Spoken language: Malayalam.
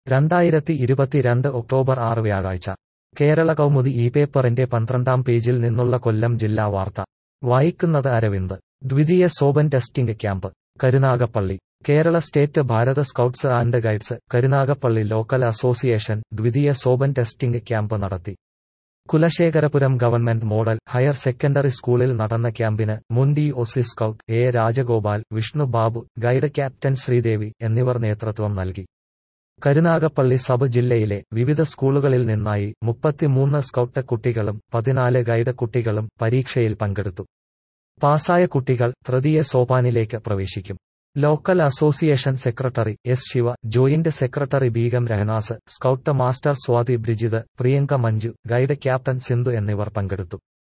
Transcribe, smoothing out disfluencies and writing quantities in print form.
2022 ഒക്ടോബർ 6 വ്യാഴാഴ്ച കേരള കൗമുദി ഈ പേപ്പറിന്റെ 12-ാം പേജിൽ നിന്നുള്ള കൊല്ലം ജില്ലാ വാർത്ത വായിക്കുന്നത് അരവിന്ദ്. ദ്വിതീയ സോപൻ testing camp Karunagappally. Kerala state Bharat scouts and guides Karunagappally local association ദ്വിതീയ സോപൻ ടെസ്റ്റിംഗ് ക്യാമ്പ് നടത്തി. Kulasekharapuram government model higher secondary സ്കൂളിൽ നടന്ന ക്യാമ്പിന് മുൻ DOC scout A Rajagopal, Vishnu Babu, guide captain Sreedevi എന്നിവർ നേതൃത്വം നൽകി. കരുനാഗപ്പള്ളി സബ് ജില്ലയിലെ വിവിധ സ്കൂളുകളിൽ നിന്നായി 33 സ്കൗട്ട് കുട്ടികളും 14 ഗൈഡ് കുട്ടികളും പരീക്ഷയിൽ പങ്കെടുത്തു. പാസായ കുട്ടികൾ തൃതീയ സോപാനിലേക്ക് പ്രവേശിക്കും. Local association secretary S. Siva, joint secretary Beegum Rehanas, scout master Swathi Brijith, Priyanka Manju, guide captain Sindhu എന്നിവർ പങ്കെടുത്തു.